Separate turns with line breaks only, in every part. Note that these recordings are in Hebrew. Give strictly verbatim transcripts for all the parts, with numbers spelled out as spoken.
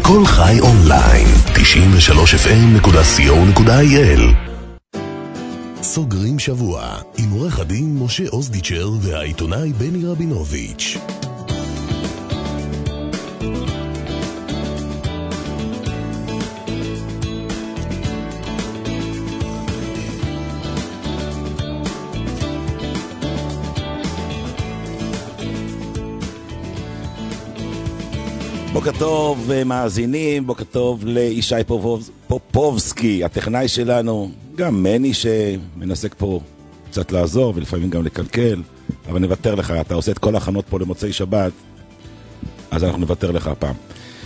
כל חי אונליין, תשעים ושלוש אף אם נקודה סי או נקודה איי אל. סוגרים שבוע עם עורך הדין משה אוזדיצ'ר והעיתונאי בני רבינוביץ'.
בוקר טוב מאזינים, בוקר טוב לישי פופובסקי, הטכנאי שלנו, גם מני שמנסה פה קצת לעזור ולפעמים גם לקלקל, אבל נוותר לך, אתה עושה את כל ההכנות פה למוצאי שבת, אז אנחנו נוותר לך הפעם.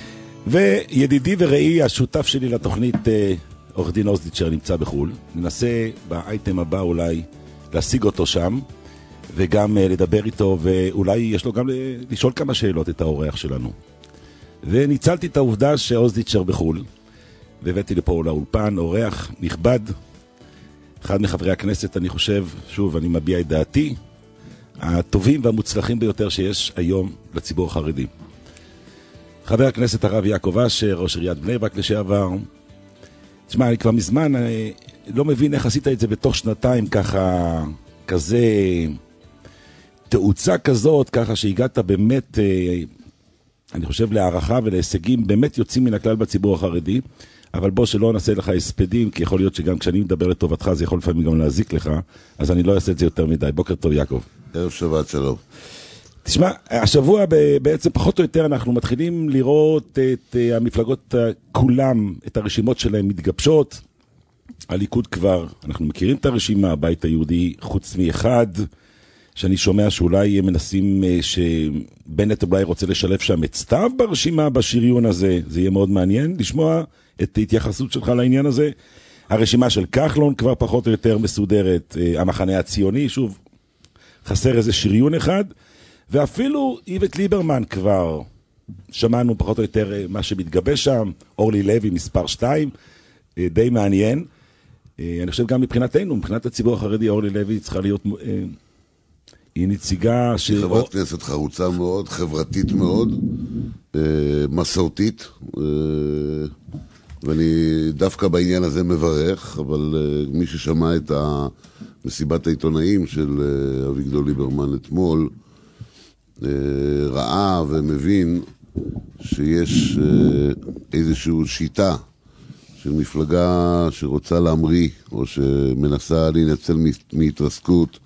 וידידי וראי, השותף שלי לתוכנית, עורך דין אוזדיצ'ר, נמצא בחול, ננסה באייטם הבא אולי להשיג אותו שם, וגם לדבר איתו, ואולי יש לו גם לשאול כמה שאלות את האורח שלנו. וניצלתי את העובדה שאוזדיצ'ר בחול, והבאתי לפה לאולפן אורח נכבד, אחד מחברי הכנסת, אני חושב, שוב, אני מביע את דעתי, הטובים והמוצלחים ביותר שיש היום לציבור החרדי. חבר הכנסת הרב יעקב אשר, ראש עיריית בני ברק לשעבר. תשמע, אני כבר מזמן אני לא מבין איך עשית את זה בתוך שנתיים, ככה, כזה, תאוצה כזאת, ככה שהגעת באמת, אני חושב, להערכה ולהישגים באמת יוצאים מן הכלל בציבור החרדי, אבל בוא שלא נעשה לך הספדים, כי יכול להיות שגם כשאני מדבר לטובתך, זה יכול לפעמים גם להזיק לך, אז אני לא אעשה את זה יותר מדי. בוקר טוב, יעקב.
ערב שבת, שלום.
תשמע, השבוע בעצם פחות או יותר אנחנו מתחילים לראות את המפלגות כולם, את הרשימות שלהם מתגבשות. הליכוד כבר, אנחנו מכירים את הרשימה, הבית היהודי, חוץ מאחד, שאני שומע שאולי מנסים, שבנט אולי רוצה לשלב שם את סתיו ברשימה, בשריון הזה. זה יהיה מאוד מעניין לשמוע את ההתייחסות שלך לעניין הזה. הרשימה של כחלון כבר פחות או יותר מסודרת, המחנה הציוני, שוב, חסר איזה שריון אחד, ואפילו איווט ליברמן כבר, שמענו פחות או יותר מה שמתגבש שם, אורלי לוי מספר שתיים, די מעניין. אני חושב גם מבחינתנו, מבחינת הציבור החרדי, אורלי לוי צריכה להיות... היא נציגה ש...
היא חברת כנסת חרוצה מאוד, חברתית מאוד, מסורתית, ואני דווקא בעניין הזה מברך, אבל מי ששמע את מסיבת העיתונאים של אביגדור ליברמן אתמול, ראה ומבין שיש איזושהי שיטה של מפלגה שרוצה להמריא, או שמנסה להינצל מהתרסקות,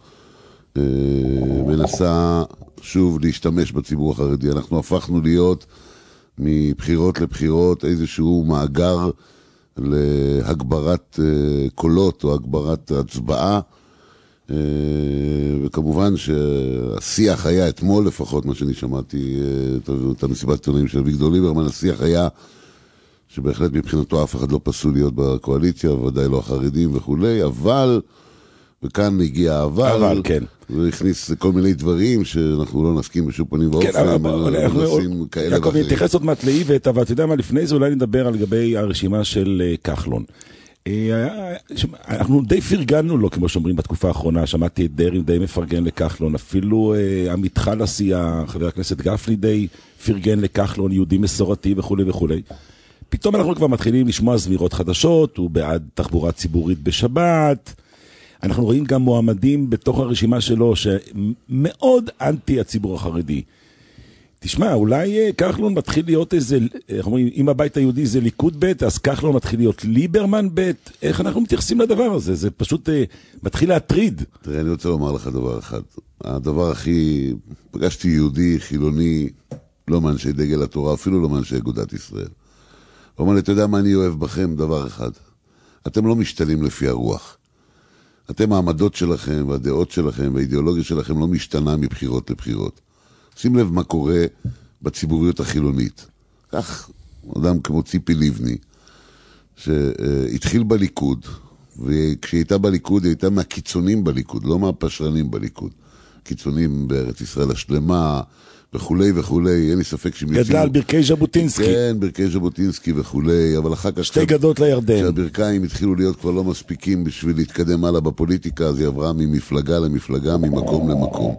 מנסה שוב להשתמש בציבור החרדי. אנחנו הפכנו להיות מבחירות לבחירות איזשהו מאגר להגברת קולות או הגברת הצבעה, וכמובן שהשיח היה אתמול לפחות, מה שאני שמעתי את המסיבת עיתונאים של אביגדור ליברמן, השיח היה שבהחלט מבחינתו אף אחד לא פסול להיות בקואליציה, ודאי לא החרדים וכולי, אבל וכאן הגיע העבר,
אבל, כן.
והכניס כל מיני דברים שאנחנו לא נסכים בשום פנים ואופן,
כן, אבל אנחנו, יעקב, נתייחס עוד מעט לאיווט, אבל אתה יודע מה, לפני זה אולי נדבר על גבי הרשימה של כחלון. אנחנו די פרגנו לו, כמו שאומרים בתקופה האחרונה, שמעתי את דרעי די מפרגן לכחלון, אפילו עמיתך לסיעה, חבר הכנסת גפני די פרגן לכחלון, יהודי מסורתי וכו' וכו'. פתאום אנחנו כבר מתחילים לשמוע זמירות חדשות, הוא בעד תחבורה ציבורית בשבת, אנחנו רואים גם מועמדים בתוך הרשימה שלו שמאוד אנטי הציבור החרדי. תשמע, אולי כחלון מתחיל להיות איזה, איך אומרים, אם הבית היהודי זה ליכוד בית, אז כחלון מתחיל להיות ליברמן בית. איך אנחנו מתייחסים לדבר הזה? זה פשוט אה, מתחיל להטריד.
תראה, אני רוצה לומר לך דבר אחד. הדבר הכי, פגשתי יהודי, חילוני, לא מאנשי דגל התורה, אפילו לא מאנשי אגודת ישראל. הוא אומר לי, אתה יודע מה אני אוהב בכם? דבר אחד. אתם לא משתלים לפי הרוח. אתם העמדות שלכם והדעות שלכם והאידיאולוגיה שלכם לא משתנה מבחירות לבחירות. שים לב מה קורה בציבוריות החילונית. כך אדם כמו ציפי לבני, שהתחיל בליכוד, וכשהיא הייתה בליכוד, היא הייתה מהקיצונים בליכוד, לא מהפשרנים בליכוד. קיצונים בארץ ישראל השלמה, וכולי וכולי, אין לי ספק שמישהו...
גדלה על ברכי ז'בוטינסקי.
כן, ברכי ז'בוטינסקי וכולי, אבל אחר כך...
שתי גדות לירדן.
כשהברכיים התחילו להיות כבר לא מספיקים בשביל להתקדם הלאה בפוליטיקה, אז היא עברה ממפלגה למפלגה, ממקום למקום.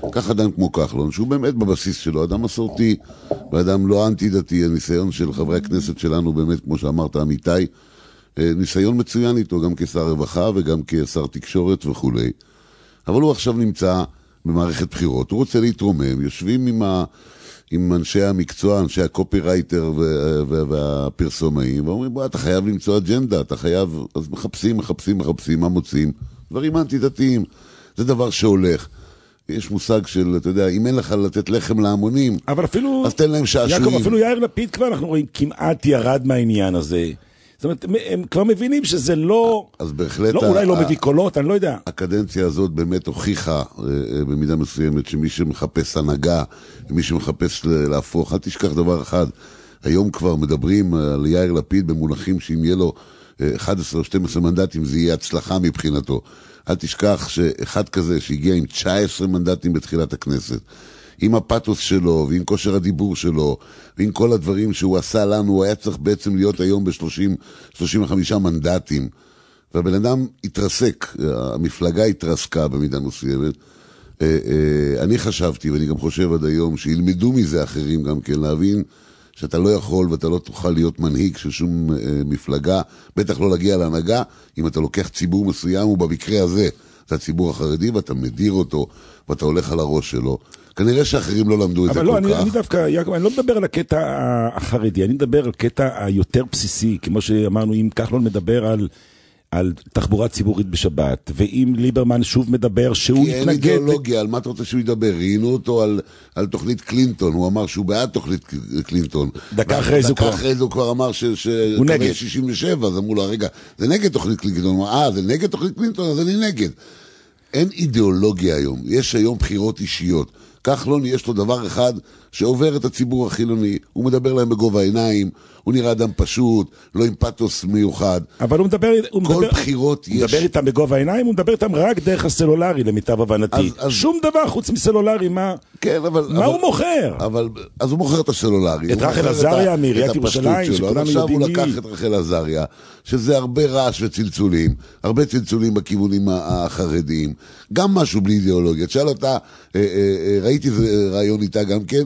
קח אדם כמו כחלון, שהוא באמת בבסיס שלו, אדם מסורתי, ואדם לא אנטי-דתי, הניסיון של חברי הכנסת שלנו, באמת, כמו שאמרת, אמיתי, ניסיון מצוין איתו, גם כשר רווחה וגם כשר תקשורת וכו'. אבל הוא עכשיו נמצא במערכת בחירות, הוא רוצה להתרומם, יושבים עם, ה, עם אנשי המקצוע, אנשי הקופירייטר והפרסומאים, ואומרים, בוא, אתה חייב למצוא אג'נדה, אתה חייב, אז מחפשים, מחפשים, מחפשים, מה מוצאים? דברים אנטי-דתיים, זה דבר שהולך. יש מושג של, אתה יודע, אם אין לך לתת לחם להמונים,
אבל אפילו,
אז תן להם שעשועים.
יעקב, אפילו יאיר לפיד כבר, אנחנו רואים, כמעט ירד מהעניין הזה. זאת אומרת, הם כבר מבינים שזה לא,
אז בהחלט
לא, אולי לא מביא קולות, אני לא יודע.
הקדנציה הזאת באמת הוכיחה במידה מסוימת שמי שמחפש הנהגה, מי שמחפש להפוך, אל תשכח דבר אחד, היום כבר מדברים על יאיר לפיד במונחים שאם יהיה לו אחד עשר או שתים עשרה מנדטים, זה יהיה הצלחה מבחינתו. אל תשכח שאחד כזה שהגיע עם תשעה עשר מנדטים בתחילת הכנסת, עם הפאטוס שלו, ועם כושר הדיבור שלו, ועם כל הדברים שהוא עשה לנו, הוא היה צריך בעצם להיות היום ב-שלושים שלושים וחמישה מנדטים. והבן אדם התרסק, המפלגה התרסקה במידה מסוימת. אני חשבתי, ואני גם חושב עד היום, שילמדו מזה אחרים גם כן, להבין שאתה לא יכול ואתה לא תוכל להיות מנהיג של שום מפלגה, בטח לא להגיע להנהגה, אם אתה לוקח ציבור מסוים, ובמקרה הזה, זה הציבור החרדי, ואתה מדיר אותו, ואתה הולך על הראש שלו. כנראה שאחרים לא למדו את זה כל כך. אבל לא, אני דווקא,
יעקב, אני לא מדבר על הקטע החרדי, אני מדבר על קטע היותר בסיסי, כמו שאמרנו, אם כחלון מדבר על, על תחבורה ציבורית בשבת, ואם ליברמן שוב מדבר שהוא
יתנגד... כי אין אידיאולוגיה, על מה אתה רוצה שהוא ידבר? ראינו אותו על, על תוכנית קלינטון, הוא אמר שהוא בעד תוכנית קלינטון.
דקה אחרי זה
כבר... אחרי זה הוא כבר אמר ש...
הוא נגד.
שישים ושבע, אז אמרו לו, רגע, זה נגד תוכנית קלינטון. הוא אמר, אה, זה נגד תוכנית קלינטון, אז אני נגד. אין אידיאולוגיה היום, יש היום בחירות אישיות. כחלון יש לו דבר אחד שעובר את הציבור החילוני, הוא מדבר להם בגובה העיניים, הוא נראה אדם פשוט, לא עם פאטוס מיוחד.
אבל הוא מדבר, הוא
כל
מדבר,
בחירות
הוא
יש...
מדבר איתם בגובה העיניים, הוא מדבר איתם רק דרך הסלולרי, למיטב הבנתי. אז, אז... שום דבר חוץ מסלולרי, מה,
כן, אבל,
מה
אבל,
הוא מוכר?
אבל, אז הוא מוכר את הסלולרי.
את רחל עזריה מעיריית ירושלים,
שכולנו יודעים. עכשיו הוא לקח את רחל עזריה, שזה הרבה רעש וצלצולים, הרבה צלצולים בכיוונים החרדיים, גם משהו בלי אידיאולוגיה. תשאל אותה, ראיתי רעיון איתה גם כן,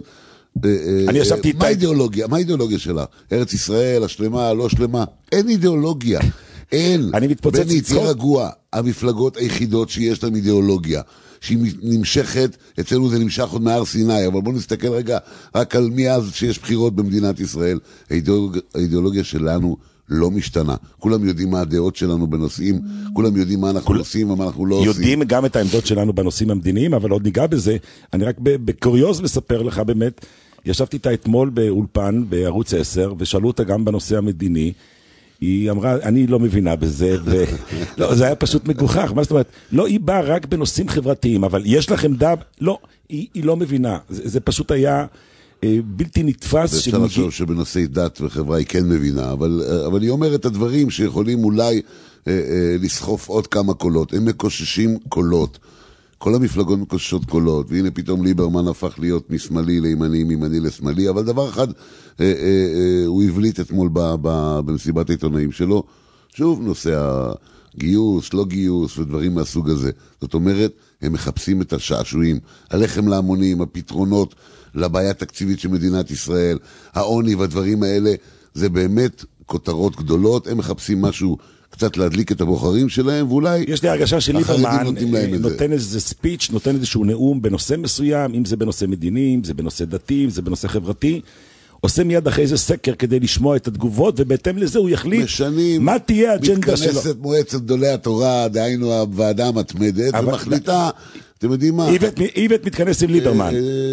אני ישבתי איתה.
מה האידיאולוגיה? מה האידיאולוגיה שלה? ארץ ישראל, השלמה, לא שלמה? אין אידיאולוגיה. אין.
אני מתפוצץ
בני, תהיה רגוע. המפלגות היחידות שיש להם אידיאולוגיה, שהיא נמשכת, אצלנו זה נמשך עוד מהר סיני, אבל בואו נסתכל רגע רק על מי אז שיש בחירות במדינת ישראל. האידיאולוגיה, האידיאולוגיה שלנו לא משתנה. כולם יודעים מה הדעות שלנו בנושאים, כולם יודעים מה אנחנו עושים ומה אנחנו לא עושים.
יודעים גם את העמדות שלנו בנושאים המדיניים, אבל עוד ניגע בזה. אני רק בקוריוז מספר לך באמת, ישבתי איתה אתמול באולפן בערוץ עשר, ושאלו אותה גם בנושא המדיני, היא אמרה, אני לא מבינה בזה, לא, זה היה פשוט מגוחך, מה זאת אומרת? לא, היא באה רק בנושאים חברתיים, אבל יש לך עמדה, לא, היא, היא לא מבינה, זה, זה פשוט היה בלתי נתפס.
אפשר לחשוב שבנושאי דת וחברה היא כן מבינה, אבל, אבל היא אומרת את הדברים שיכולים אולי אה, אה, לסחוף עוד כמה קולות, הם מקוששים קולות, כל המפלגות מקוששות קולות, והנה פתאום ליברמן הפך להיות משמאלי לימני, מימני לשמאלי, אבל דבר אחד, אה, אה, אה, הוא הבליט אתמול ב, ב, במסיבת העיתונאים שלו, שוב נושא הגיוס, לא גיוס ודברים מהסוג הזה. זאת אומרת, הם מחפשים את השעשועים, הלחם להמונים, הפתרונות לבעיה התקציבית של מדינת ישראל, העוני והדברים האלה, זה באמת כותרות גדולות, הם מחפשים משהו קצת להדליק את הבוחרים שלהם, ואולי...
יש לי הרגשה שליברמן נותן איזה ספיץ', נותן איזשהו נאום בנושא מסוים, אם זה בנושא מדיני, אם זה בנושא דתי, אם זה בנושא חברתי, עושה מיד אחרי איזה סקר כדי לשמוע את התגובות, ובהתאם לזה הוא יחליט
משנים,
מה תהיה האג'נדה שלו.
מתכנסת מועצת גדולי התורה, דהיינו הוועדה המתמדת, ומחליטה, אתם יודעים מה?
איבט מתכנס עם ליברמן.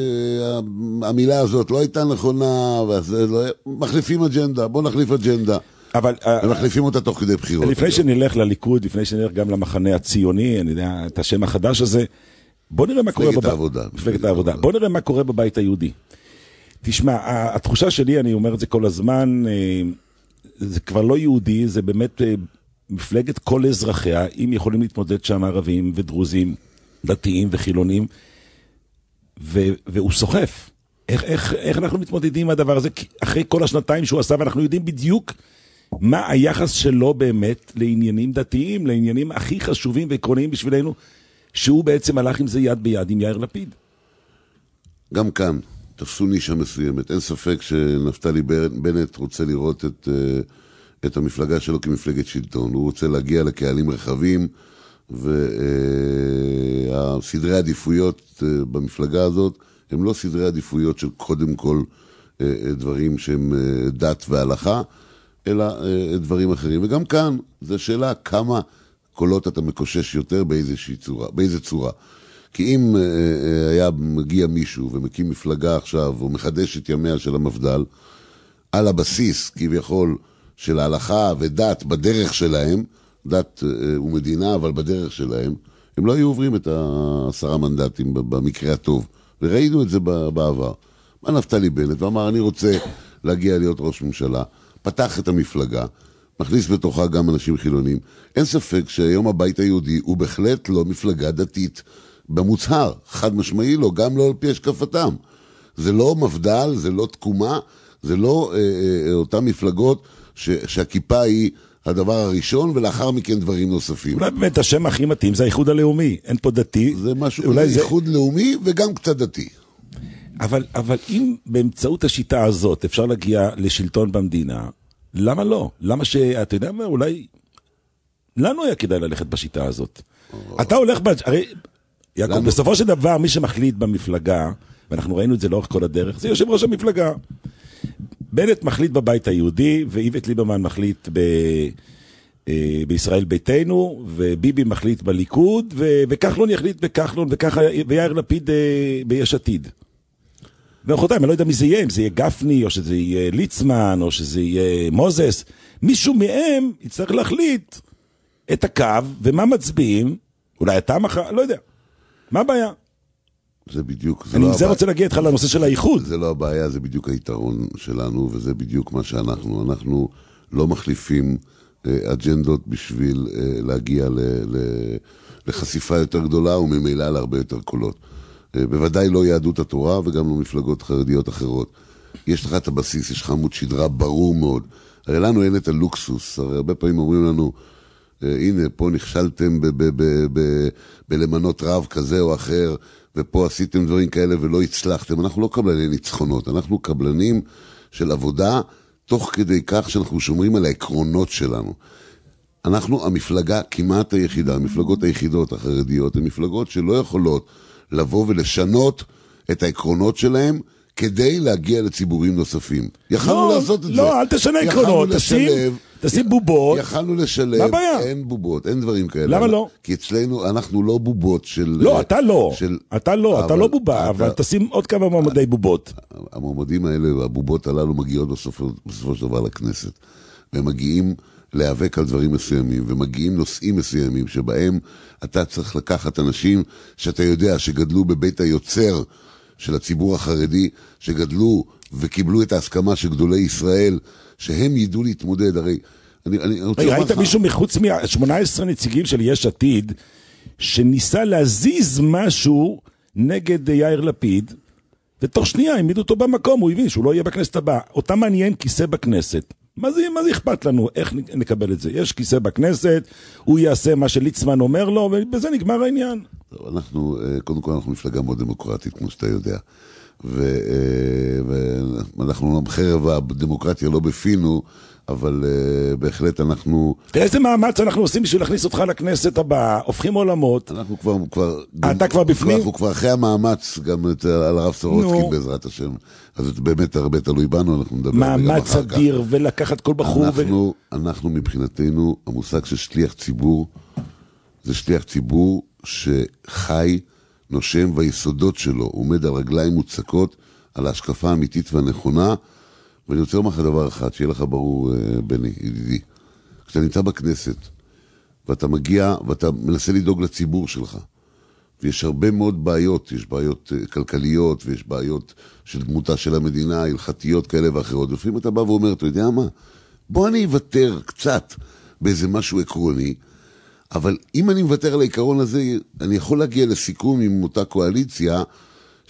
המילה הזאת לא הייתה נכונה, מחליפים אג'נדה, בוא נחליף אג'נדה.
אבל
מחליפים אותה תוך כדי בחירות.
לפני שנלך לליכוד, לפני שנלך גם למחנה הציוני, אני יודע את השם החדש הזה, בוא נראה מה קורה
מפלגת העבודה.
מפלגת העבודה. בוא נראה מה קורה בבית היהודי. תשמע, התחושה שלי, אני אומר את זה כל הזמן, זה כבר לא יהודי, זה באמת מפלגת כל אזרחיה, אם יכולים להתמודד שם ערבים ודרוזים, דתיים וחילונים, והוא סוחף. איך, איך, איך אנחנו מתמודדים עם הדבר הזה? אחרי כל השנתיים שהוא עשה, ואנחנו יודעים בדיוק מה היחס שלו באמת לעניינים דתיים, לעניינים הכי חשובים ועקרוניים בשבילנו, שהוא בעצם הלך עם זה יד ביד עם יאיר לפיד.
גם כאן, תפסו נישה מסוימת. אין ספק שנפתלי בנט רוצה לראות את, את המפלגה שלו כמפלגת שלטון. הוא רוצה להגיע לקהלים רחבים, והסדרי העדיפויות במפלגה הזאת הם לא סדרי עדיפויות של קודם כל דברים שהם דת והלכה, אלא דברים אחרים. וגם כאן, זו שאלה כמה קולות אתה מקושש יותר באיזושהי צורה, באיזה צורה. כי אם היה מגיע מישהו ומקים מפלגה עכשיו, או מחדש את ימיה של המפד"ל, על הבסיס כביכול של ההלכה ודת בדרך שלהם, דת ומדינה אבל בדרך שלהם, הם לא היו עוברים את העשרה מנדטים במקרה הטוב. וראינו את זה בעבר. מה נפתלי בנט ואמר, אני רוצה להגיע להיות ראש ממשלה, פתח את המפלגה, מכניס בתוכה גם אנשים חילונים. אין ספק שהיום הבית היהודי הוא בהחלט לא מפלגה דתית במוצהר, חד משמעי לא, גם לא על פי השקפתם. זה לא מפד"ל, זה לא תקומה, זה לא אה, אה, אותן מפלגות ש, שהכיפה היא הדבר הראשון, ולאחר מכן דברים נוספים.
אולי באמת השם הכי מתאים זה האיחוד הלאומי, אין פה דתי.
זה משהו כזה, זה... איחוד לאומי וגם קצת דתי.
אבל, אבל אם באמצעות השיטה הזאת אפשר להגיע לשלטון במדינה, למה לא? למה שאתה יודע מה, אולי לנו היה כדאי ללכת בשיטה הזאת. אתה הולך, הרי יעקב, בסופו של דבר מי שמחליט במפלגה, ואנחנו ראינו את זה לאורך כל הדרך, זה יושב ראש המפלגה. בנט מחליט בבית היהודי, ואיווט ליברמן מחליט ב... בישראל ביתנו, וביבי מחליט בליכוד, וכחלון יחליט בכחלון, ויאיר לפיד ביש עתיד. ואחותיים, אני לא יודע מי זה יהיה, אם זה יהיה גפני, או שזה יהיה ליצמן, או שזה יהיה מוזס. מישהו מהם יצטרך להחליט את הקו, ומה מצביעים, אולי אתה מחר, לא יודע. מה הבעיה?
זה בדיוק, זה
אני
לא
זה רוצה להגיע איתך לנושא של האיחוד.
זה לא הבעיה, זה בדיוק היתרון שלנו, וזה בדיוק מה שאנחנו. אנחנו לא מחליפים אג'נדות בשביל להגיע לחשיפה יותר גדולה, וממילא להרבה יותר קולות. בוודאי לא יהדות התורה, וגם לא מפלגות חרדיות אחרות. יש לך את הבסיס, יש לך עמוד שדרה ברור מאוד. הרי לנו אין את הלוקסוס, הרי הרבה פעמים אומרים לנו, הנה, פה נכשלתם בלמנות רב כזה או אחר, ופה עשיתם דברים כאלה ולא הצלחתם. אנחנו לא קבלני ניצחונות, אנחנו קבלנים של עבודה, תוך כדי כך שאנחנו שומרים על העקרונות שלנו. אנחנו, המפלגה כמעט היחידה, המפלגות היחידות החרדיות, הן מפלגות שלא יכולות לבוא ולשנות את העקרונות שלהם, כדי להגיע לציבורים נוספים. יכלנו
לא,
לעשות את
לא,
זה.
לא, אל תשנה עקרונות, תשים, תשים בובות.
יכלנו לשלב,
מה הבעיה?
אין בובות, אין דברים כאלה.
למה לא?
כי אצלנו, אנחנו לא בובות של...
לא, אתה לא,
של...
אתה לא, אבל, אתה לא בובה, אתה... אבל תשים עוד כמה מועמדי בובות.
המועמדים האלה והבובות הללו מגיעות בסופו, בסופו של דבר לכנסת, והם מגיעים להיאבק על דברים מסוימים, ומגיעים נושאים מסוימים, שבהם אתה צריך לקחת אנשים שאתה יודע שגדלו בבית היוצר של הציבור החרדי, שגדלו וקיבלו את ההסכמה של גדולי ישראל, שהם ידעו להתמודד. הרי, אני, אני רוצה לומר לך... ראית מישהו מחוץ מ-שמונה עשרה נציגים של יש עתיד, שניסה להזיז משהו נגד יאיר לפיד, ותוך שנייה העמידו אותו במקום, הוא הבין שהוא לא יהיה בכנסת הבאה. אותה מעניין כיסא בכנסת. מה זה, מה זה אכפת לנו? איך נקבל את זה? יש כיסא בכנסת, הוא יעשה מה שליצמן אומר לו, ובזה נגמר העניין. טוב, אנחנו, קודם כל אנחנו מפלגה מאוד דמוקרטית, כמו שאתה יודע. ואנחנו חרב הדמוקרטיה לא בפינו, אבל בהחלט אנחנו...
איזה מאמץ אנחנו עושים בשביל להכניס אותך לכנסת הבאה? הופכים עולמות.
אנחנו כבר... כבר
אתה כבר בפנים?
אנחנו כבר אחרי המאמץ, גם על הרב סורוצקי בעזרת השם. אז זה באמת הרבה תלוי בנו, אנחנו נדבר
מאמץ אדיר ולקחת כל בחור.
אנחנו, אנחנו מבחינתנו, המושג של שליח ציבור, זה שליח ציבור שחי, נושם, והיסודות שלו עומד על רגליים מוצקות, על ההשקפה האמיתית והנכונה. ואני רוצה לומר לך דבר אחד, שיהיה לך ברור, בני, ידידי. כשאתה נמצא בכנסת, ואתה מגיע, ואתה מנסה לדאוג לציבור שלך, ויש הרבה מאוד בעיות, יש בעיות כלכליות, ויש בעיות של דמותה של המדינה, הלכתיות כאלה ואחרות. לפעמים אתה בא ואומר, אתה יודע מה? בוא אני אוותר קצת באיזה משהו עקרוני, אבל אם אני מוותר על העיקרון הזה, אני יכול להגיע לסיכום עם אותה קואליציה,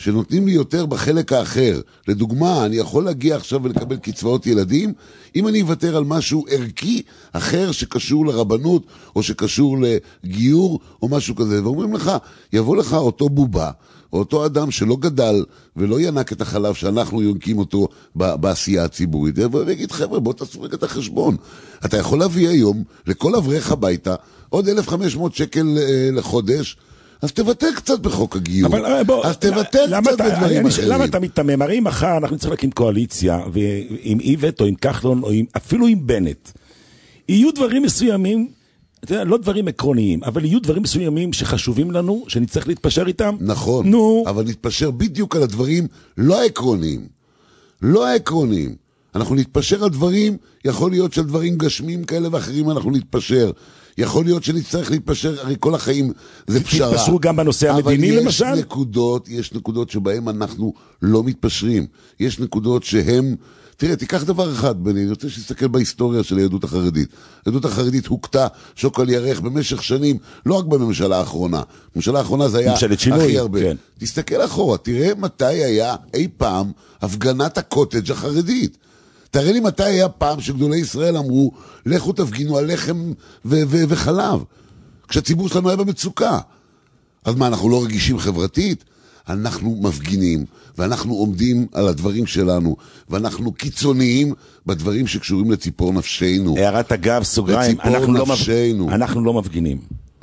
שנותנים לי יותר בחלק האחר. לדוגמה, אני יכול להגיע עכשיו ולקבל קצבאות ילדים, אם אני אוותר על משהו ערכי אחר שקשור לרבנות, או שקשור לגיור, או משהו כזה. ואומרים לך, יבוא לך אותו בובה, או אותו אדם שלא גדל, ולא ינק את החלב שאנחנו יונקים אותו בעשייה הציבורית. ויגיד, חבר'ה, בוא תעשו רגע את החשבון. אתה יכול להביא היום לכל אברך הביתה, עוד אלף וחמש מאות שקל לחודש, אז תבטל קצת בחוק הגיור. אבל בוא, אז תבטל
למה
קצת
אתה,
בדברים אחרים.
למה אתה מתמם? הרי מחר אנחנו צריכים להקים קואליציה, ועם איווט או עם כחלון, או עם, אפילו עם בנט. יהיו דברים מסוימים, אתה יודע, לא דברים עקרוניים, אבל יהיו דברים מסוימים שחשובים לנו, שנצטרך להתפשר איתם.
נכון,
נו.
אבל נתפשר בדיוק על הדברים לא עקרוניים. לא העקרוניים. אנחנו נתפשר על דברים, יכול להיות של דברים גשמים כאלה ואחרים אנחנו נתפשר. יכול להיות שנצטרך להתפשר, הרי כל החיים זה פשרה.
תתפשרו גם בנושא המדיני למשל?
אבל יש נקודות, יש נקודות שבהם אנחנו לא מתפשרים. יש נקודות שהם, תראה, תיקח דבר אחד, בני, אני רוצה שתסתכל בהיסטוריה של היהדות החרדית. היהדות החרדית הוקטה שוק על ירך במשך שנים, לא רק בממשלה האחרונה. בממשלה האחרונה זה היה הכי הרבה. כן. תסתכל אחורה, תראה מתי היה אי פעם הפגנת הקוטג' החרדית. תראה לי מתי היה פעם שגדולי ישראל אמרו, לכו תפגינו על לחם ו- ו- וחלב, כשהציבור שלנו היה במצוקה. אז מה, אנחנו לא רגישים חברתית? אנחנו מפגינים, ואנחנו עומדים על הדברים שלנו, ואנחנו קיצוניים בדברים שקשורים לציפור נפשנו.
הערת אגב, סוגריים, אנחנו לא, מפ... אנחנו לא מפגינים.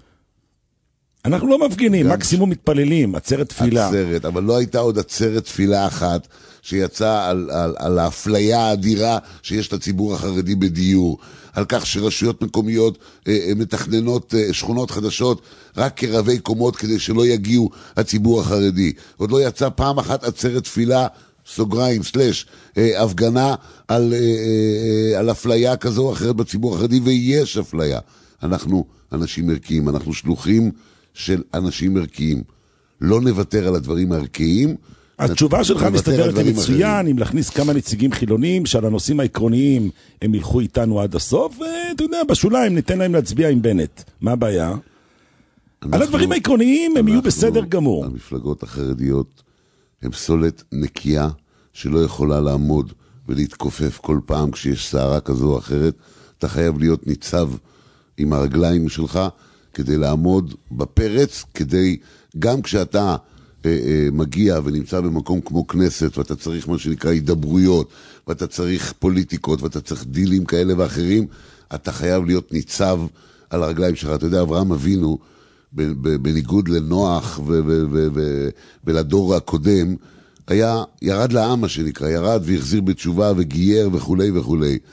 אנחנו לא מפגינים, מקסימום מתפללים, עצרת תפילה.
עצרת, אבל לא הייתה עוד עצרת תפילה אחת שיצאה על, על, על האפליה האדירה שיש לציבור החרדי בדיור, על כך שרשויות מקומיות אה, מתכננות אה, שכונות חדשות רק כרבי קומות כדי שלא יגיעו הציבור החרדי. עוד לא יצא פעם אחת עצרת תפילה, סוגריים, סלש, אה, הפגנה על, אה, אה, על אפליה כזו או אחרת בציבור החרדי, ויש אפליה. אנחנו אנשים ערכיים, אנחנו שלוחים של אנשים ערכיים. לא נוותר על הדברים הערכיים.
התשובה שלך מסתדרת מצוין, אם להכניס כמה נציגים חילונים, שעל הנושאים העקרוניים הם ילכו איתנו עד הסוף, ואתה יודע, בשוליים ניתן להם להצביע עם בנט. מה הבעיה? על הדברים העקרוניים הם יהיו בסדר גמור.
המפלגות החרדיות הם סולת נקייה שלא יכולה לעמוד ולהתכופף כל פעם כשיש שערה כזו או אחרת. אתה חייב להיות ניצב עם הרגליים שלך כדי לעמוד בפרץ, כדי גם כשאתה אה, אה, מגיע ונמצא במקום כמו כנסת, ואתה צריך מה שנקרא הידברויות, ואתה צריך פוליטיקות, ואתה צריך דילים כאלה ואחרים, אתה חייב להיות ניצב על הרגליים שלך. אתה יודע, אברהם אבינו, בניגוד לנוח ו- ו- ו- ו- ולדור הקודם, היה, ירד לעם מה שנקרא, ירד והחזיר בתשובה וגייר וכו' וכו'.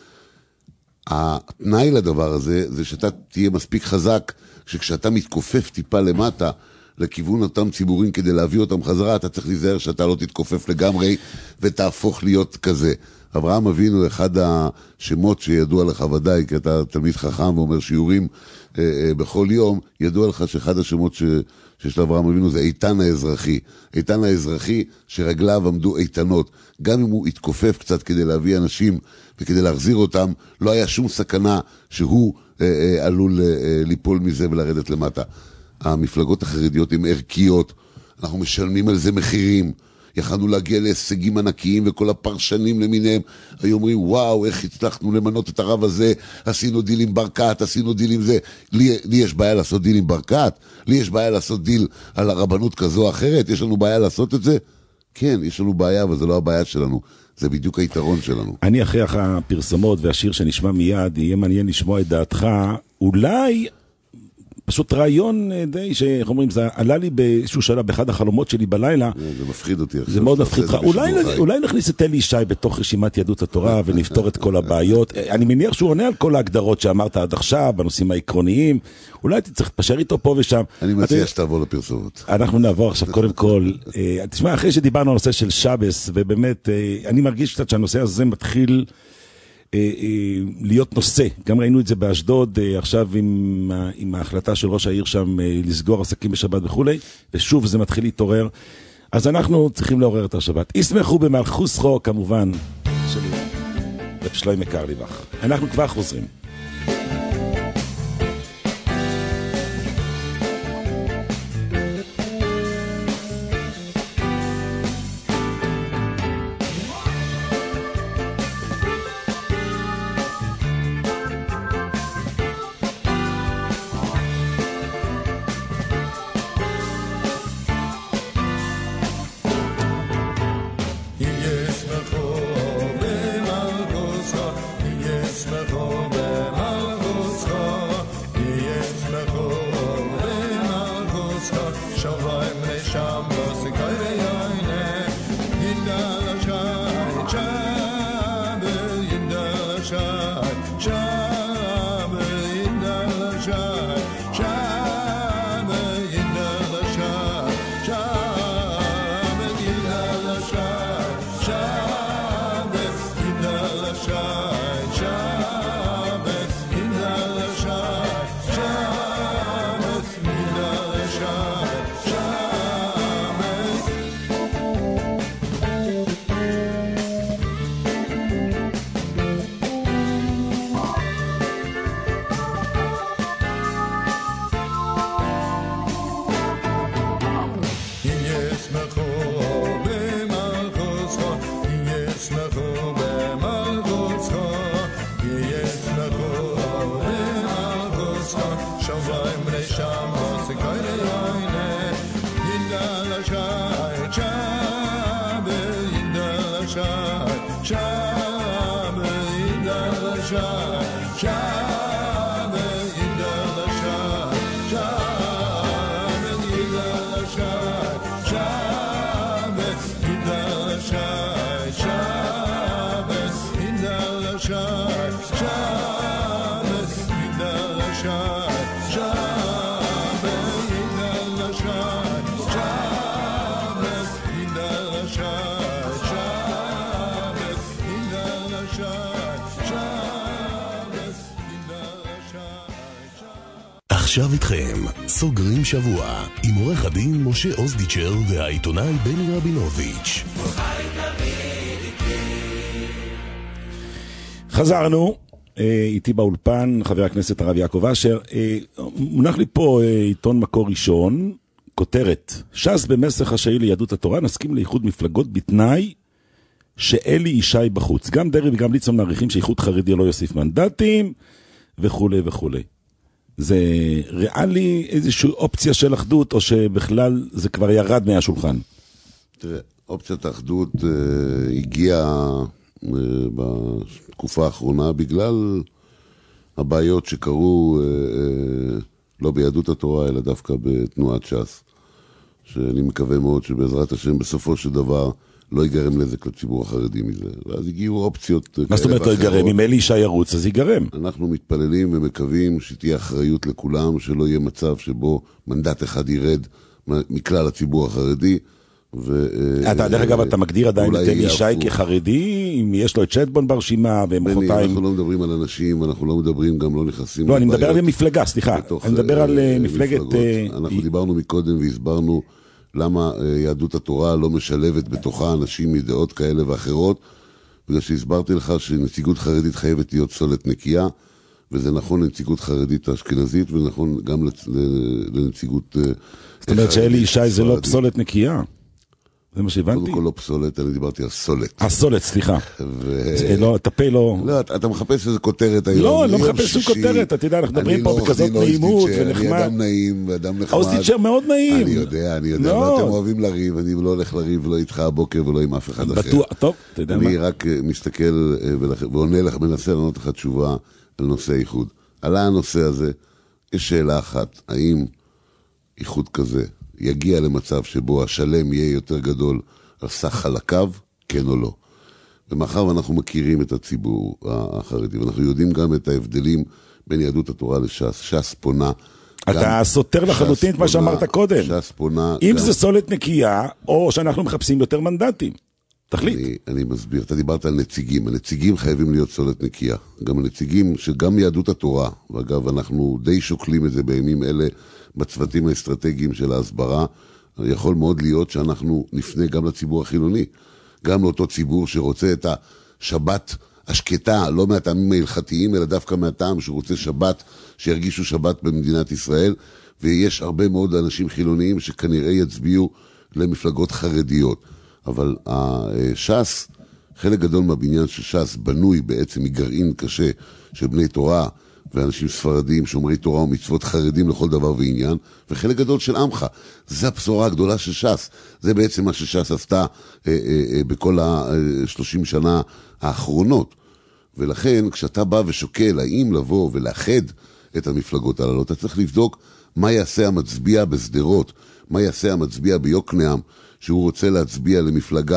התנאי לדבר הזה, זה שאתה תהיה מספיק חזק, שכשאתה מתכופף טיפה למטה, לכיוון אותם ציבורים כדי להביא אותם חזרה, אתה צריך להיזהר שאתה לא תתכופף לגמרי, ותהפוך להיות כזה. אברהם אבינו, אחד השמות שידוע לך ודאי, כי אתה תלמיד חכם ואומר שיעורים אה, אה, בכל יום, ידוע לך שאחד השמות ש, שיש לאברהם אבינו זה איתן האזרחי. איתן האזרחי שרגליו עמדו איתנות. גם אם הוא התכופף קצת כדי להביא אנשים וכדי להחזיר אותם, לא היה שום סכנה שהוא אה, אה, עלול אה, ליפול מזה ולרדת למטה. המפלגות החרדיות הן ערכיות, אנחנו משלמים על זה מחירים, יכלנו להגיע להישגים ענקיים, וכל הפרשנים למיניהם היו אומרים, וואו, איך הצלחנו למנות את הרב הזה, עשינו דיל עם ברקת, עשינו דיל עם זה. לי, לי יש בעיה לעשות דיל עם ברקת? לי יש בעיה לעשות דיל על הרבנות כזו או אחרת? יש לנו בעיה לעשות את זה? כן, יש לנו בעיה, אבל זה לא הבעיה שלנו. זה בדיוק היתרון שלנו.
אני אחרי הפרסומות והשיר שנשמע מיד, יהיה מעניין לשמוע את דעתך, אולי פשוט רעיון די, שאיך אומרים, זה עלה לי באיזשהו שלב, באחד החלומות שלי בלילה.
זה מפחיד אותי.
זה מאוד מפחיד אותך. אולי נכניס את אלי ישי בתוך רשימת יהדות התורה, ונפתור את כל הבעיות. אני מניח שהוא עונה על כל ההגדרות שאמרת עד עכשיו, בנושאים העקרוניים. אולי תצטרך להתפשר איתו פה ושם.
אני מציע שתעבור לפרסומות.
אנחנו נעבור עכשיו קודם כל. תשמע, אחרי שדיברנו על הנושא של שבס, ובאמת, אני מרגיש קצת שהנושא הזה מתחיל להיות נושא. גם ראינו את זה באשדוד, עכשיו עם, עם ההחלטה של ראש העיר שם לסגור עסקים בשבת וכו', ושוב זה מתחיל להתעורר. אז אנחנו צריכים לעורר את השבת. ישמחו במלכוסכו, כמובן, של רב שלמה קרליבך. אנחנו כבר חוזרים.
עכשיו איתכם, סוגרים שבוע, עם עורך הדין משה אוזדיצ'ר והעיתונאי בני רבינוביץ'.
חזרנו, איתי באולפן, חבר הכנסת הרב יעקב אשר. מונח לי פה עיתון מקור ראשון, כותרת, ש"ס במסר חשאי ליהדות התורה, נסכים לאיחוד מפלגות בתנאי שאלי ישי בחוץ. גם דרעי וגם ליצמן מעריכים שאיחוד חרדי לא יוסיף מנדטים, וכו' וכו'. זה ריאלי איזושהי אופציה של אחדות, או שבכלל זה כבר ירד מהשולחן?
תראה, אופציית האחדות אה, הגיעה אה, בתקופה האחרונה, בגלל הבעיות שקרו, אה, אה, לא ביהדות התורה, אלא דווקא בתנועת ש"ס. שאני מקווה מאוד שבעזרת השם בסופו של דבר לא ייגרם נזק לציבור החרדי מזה. ואז הגיעו אופציות...
מה זאת אומרת לא ייגרם? אם אלי ישי ירוץ, אז ייגרם.
אנחנו מתפללים ומקווים שתהיה אחריות לכולם, שלא יהיה מצב שבו מנדט אחד ירד מכלל הציבור החרדי.
אתה, דרך אגב, אתה מגדיר עדיין את אלי ישי כחרדי, אם יש לו את שטבון ברשימה, ומחותיים...
אנחנו לא מדברים על אנשים, אנחנו לא מדברים, גם לא נכנסים...
לא, אני מדבר על מפלגה, סליחה. אני מדבר על מפלגת...
אנחנו דיברנו מקודם והסברנו למה יהדות התורה לא משלבת בתוכה אנשים מדעות כאלה ואחרות, בגלל שהסברתי לך שנציגות חרדית חייבת להיות סולת נקייה, וזה נכון לנציגות חרדית האשכנזית, ונכון גם לנציגות...
זאת אומרת שאלי ישי זה לא פסולת נקייה? זה מה שהבנתי?
קודם כל לא פסולת, אני דיברתי על סולת.
הסולת, סליחה. תפה לא...
לא, אתה מחפש איזו כותרת היום.
לא, אני לא מחפש איזו כותרת, אתה יודע, אנחנו מדברים פה בכזאת נעימות ונחמד.
אני אדם נעים ואדם נחמד.
אוזדיצ'ר מאוד נעים.
אני יודע, אני יודע, ואתם אוהבים לריב, אני לא הולך לריב, לא איתך הבוקר ולא עם אף אחד אחר.
בטוח, טוב, אתה יודע מה.
אני רק מסתכל ועונה לך, מנסה לענות לך תשובה על נושא האיחוד. עלה הנושא הזה, יש שאלה אחת, האם איחוד כזה יגיע למצב שבו השלם יהיה יותר גדול על סך חלקיו, כן או לא. ומאחר ואנחנו מכירים את הציבור החרדי, ואנחנו יודעים גם את ההבדלים בין יהדות התורה לש"ס, ש"ס פונה...
אתה סותר לחלוטין את מה שאמרת קודם.
ש"ס פונה...
אם זה סולת נקייה, או שאנחנו מחפשים יותר מנדטים. תחליט.
אני, אני מסביר, אתה דיברת על נציגים, הנציגים חייבים להיות סולת נקייה. גם הנציגים שגם יהדות התורה, ואגב אנחנו די שוקלים את זה בימים אלה, בצוותים האסטרטגיים של ההסברה, יכול מאוד להיות שאנחנו נפנה גם לציבור החילוני, גם לאותו ציבור שרוצה את השבת השקטה, לא מהטעמים ההלכתיים, אלא דווקא מהטעם שרוצה שבת, שירגישו שבת במדינת ישראל, ויש הרבה מאוד אנשים חילוניים שכנראה יצביעו למפלגות חרדיות. אבל הש"ס, חלק גדול מהבניין של ש"ס בנוי בעצם מגרעין קשה של בני תורה, ואנשים ספרדים, שומרי תורה ומצוות חרדים לכל דבר ועניין, וחלק גדול של עמך. זו הבשורה הגדולה של ש"ס. זה בעצם מה שש"ס עשתה אה, אה, אה, בכל ה-שלושים שנה האחרונות. ולכן, כשאתה בא ושוקל האם לבוא ולאחד את המפלגות הללו, אתה צריך לבדוק מה יעשה המצביע בסדרות, מה יעשה המצביע ביוקנעם, שהוא רוצה להצביע למפלגה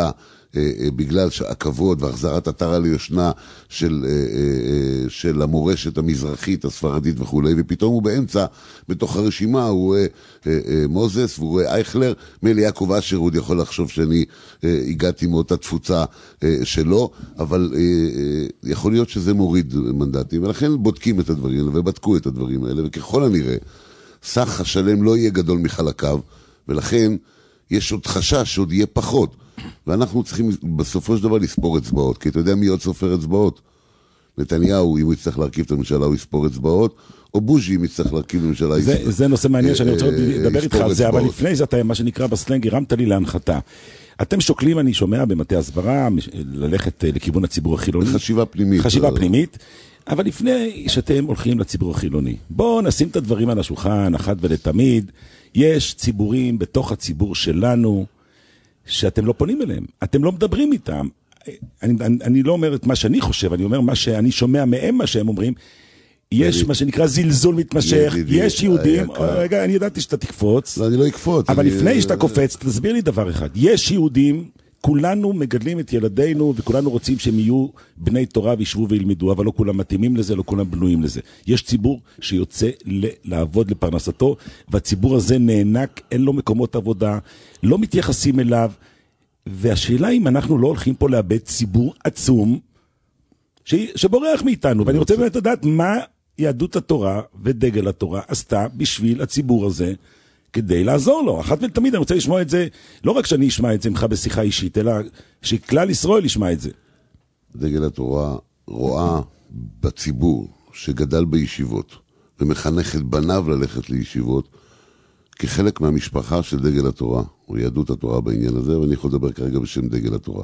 בגלל הכבוד והחזרת עטרה ליושנה של, של המורשת המזרחית, הספרדית וכו', ופתאום הוא באמצע, בתוך הרשימה, הוא רואה מוזס, והוא רואה אייכלר, מילא יעקב אשר, הוא יכול לחשוב שאני הגעתי מאותה תפוצה שלו, אבל יכול להיות שזה מוריד מנדטים, ולכן בודקים את הדברים האלה, ובדקו את הדברים האלה, וככל הנראה, סך השלם לא יהיה גדול מחלקיו, ולכן יש עוד חשש שעוד יהיה פחות, ואנחנו צריכים בסופו של דבר לספור אצבעות, כי אתה יודע מי עוד סופר אצבעות? נתניהו, אם הוא יצטרך להרכיב את הממשלה, הוא יספור אצבעות, או בוז'י, אם יצטרך להרכיב את הממשלה,
זה, זה נושא מעניין שאני רוצה לדבר איתך על זה, אבל לפני זה אתה, מה שנקרא בסלנג, הרמת לי להנחתה. אתם שוקלים, אני שומע במטה הסברה, ללכת לכיוון הציבור החילוני.
חשיבה פנימית.
חשיבה פנימית. אבל לפני שאתם הולכים לציבור החילוני, בואו נשים את הדברים על השולחן, אחת ולתמיד. יש ציבורים בתוך הציבור שלנו, שאתם לא פונים אליהם, אתם לא מדברים איתם. אני, אני, אני לא אומר את מה שאני חושב, אני אומר מה שאני שומע מהם, מה שהם אומרים. יש מה שנקרא זלזול מתמשך, יש יהודים, רגע, אני ידעתי שאתה תקפוץ.
לא, אני לא אקפוץ.
אבל לפני שאתה קופץ, תסביר לי דבר אחד. יש יהודים, כולנו מגדלים את ילדינו, וכולנו רוצים שהם יהיו בני תורה וישבו וילמדו, אבל לא כולם מתאימים לזה, לא כולם בנויים לזה. יש ציבור שיוצא לעבוד לפרנסתו, והציבור הזה נענק, אין לו מקומות עבודה, לא מתייחסים אליו, והשאלה אם אנחנו לא הולכים פה לאבד ציבור עצום, שבורח מאיתנו, ואני רוצה באמת לדעת מה יהדות התורה ודגל התורה עשתה בשביל הציבור הזה, כדי לעזור לו. אחת ותמיד אני רוצה לשמוע את זה, לא רק שאני אשמע את זה ממך בשיחה אישית, אלא שכלל ישראל ישמע את זה.
דגל התורה רואה בציבור שגדל בישיבות, ומחנך את בניו ללכת לישיבות, כחלק מהמשפחה של דגל התורה, או יהדות התורה בעניין הזה, ואני יכול לדבר כרגע בשם דגל התורה.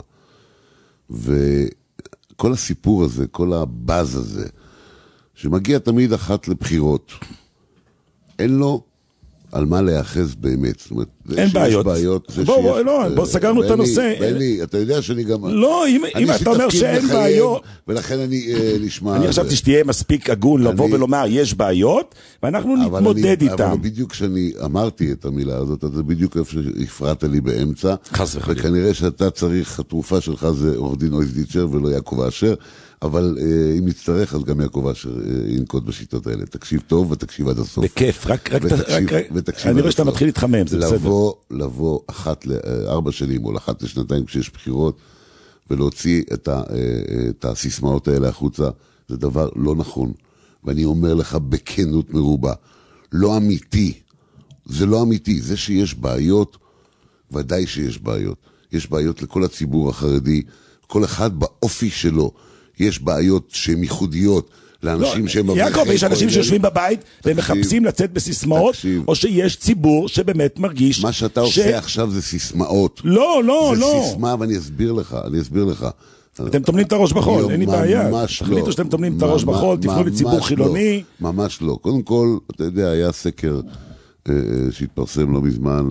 וכל הסיפור הזה, כל הבאז הזה, שמגיע תמיד אחת לבחירות, אין לו על מה להיאחז באמת. זאת אומרת,
אין בעיות.
בעיות
בוא, בוא, לא, בוא סגרנו את הנושא.
בני, אתה יודע שאני גם...
לא, אם, אם אתה אומר שאין בעיות...
ולכן אני אה, נשמע...
אני חשבתי שתהיה מספיק הגון לבוא ולומר, יש בעיות, ואנחנו נתמודד איתם.
אבל בדיוק כשאני אמרתי את המילה הזאת, אז זה בדיוק איפה שהפרעת לי באמצע.
חס וחלילה.
וכנראה שאתה צריך, התרופה שלך זה עורך דין אויזדיצ'ר ולא יעקב אשר, אבל אה, אם נצטרך, אז גם יעקב אשר אה, ינקוט בשיטות האלה. תקשיב טוב ותקשיב עד הסוף.
בכיף, רק, רק,
ותקשיב,
רק,
ותקשיב
אני רואה שאתה מתחיל להתחמם, זה בסדר.
לבוא, לבוא אחת לארבע שנים, או לאחת לשנתיים כשיש בחירות, ולהוציא את, ה, את הסיסמאות האלה החוצה, זה דבר לא נכון. ואני אומר לך בכנות מרובה, לא אמיתי. זה לא אמיתי. זה שיש בעיות, ודאי שיש בעיות. יש בעיות לכל הציבור החרדי, כל אחד באופי שלו. יש בעיות שהן ייחודיות לאנשים שהם...
יעקב, יש אנשים שיושבים בבית והם מחפשים לצאת בסיסמאות, או שיש ציבור שבאמת מרגיש...
מה שאתה עושה עכשיו זה סיסמאות.
לא, לא, לא.
זה סיסמה, ואני אסביר לך, אני אסביר לך.
אתם טומנים את הראש בחול, אין לי בעיה. תחליטו שאתם טומנים את הראש בחול, תפנו לציבור חילוני.
ממש לא. קודם כל, אתה יודע, היה סקר שהתפרסם לא מזמן,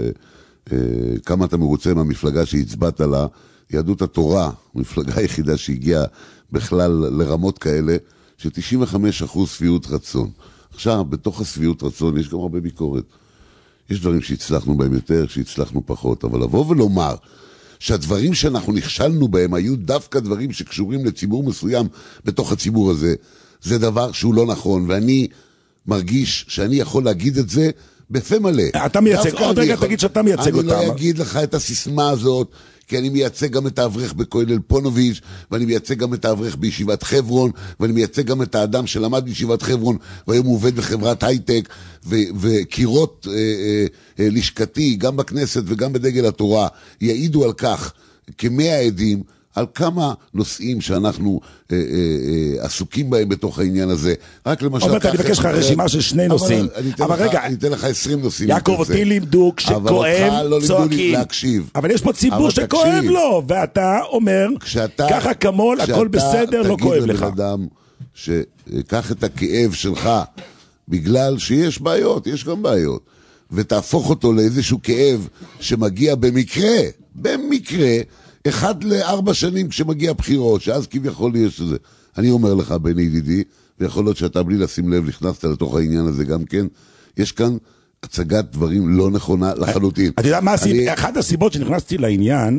כמה אתה מרוצה מהמפלגה שהצבעת לה, יהדות התורה, מפלגה היחידה שהגיעה בכלל לרמות כאלה, ש-תשעים וחמישה אחוז סביעות רצון. עכשיו, בתוך הסביעות רצון יש גם הרבה ביקורת. יש דברים שהצלחנו בהם יותר, שהצלחנו פחות, אבל לבוא ולומר שהדברים שאנחנו נכשלנו בהם היו דווקא דברים שקשורים לציבור מסוים בתוך הציבור הזה, זה דבר שהוא לא נכון, ואני מרגיש שאני יכול להגיד את זה בפה מלא.
אתה מייצג, עוד רגע יכול... תגיד שאתה מייצג אותם.
אני לא אגיד לך את הסיסמה הזאת, כי אני מייצג גם את האברך בכולל פונוביץ', ואני מייצג גם את האברך בישיבת חברון, ואני מייצג גם את האדם שלמד בישיבת חברון, והיום הוא עובד בחברת הייטק, ו- וקירות אה, אה, אה, לשכתי, גם בכנסת וגם בדגל התורה, יעידו על כך כמאה עדים, על כמה נושאים שאנחנו אה, אה, אה, עסוקים בהם בתוך העניין הזה. רק למשל...
עוד מעט אני מבקש לך רשימה של שני נושאים.
אבל רגע... אני אתן לך עשרים נושאים.
יעקב, אותי לימדו כשכואב צועקים. אבל יש פה ציבור שכואב לו, ואתה אומר, ככה כמול, הכל בסדר, לא כואב לך.
כשאתה תגיד לבן אדם שקח את הכאב שלך, בגלל שיש בעיות, יש גם בעיות, ותהפוך אותו לאיזשהו כאב שמגיע במקרה, במקרה, אחד לארבע שנים כשמגיע בחירות, שאז כביכול יש זה. אני אומר לך, בני ידידי, ויכול להיות שאתה בלי לשים לב, נכנסת לתוך העניין הזה גם כן, יש כאן הצגת דברים לא נכונה לחלוטין.
אתה יודע מה, אחת הסיבות שנכנסתי לעניין,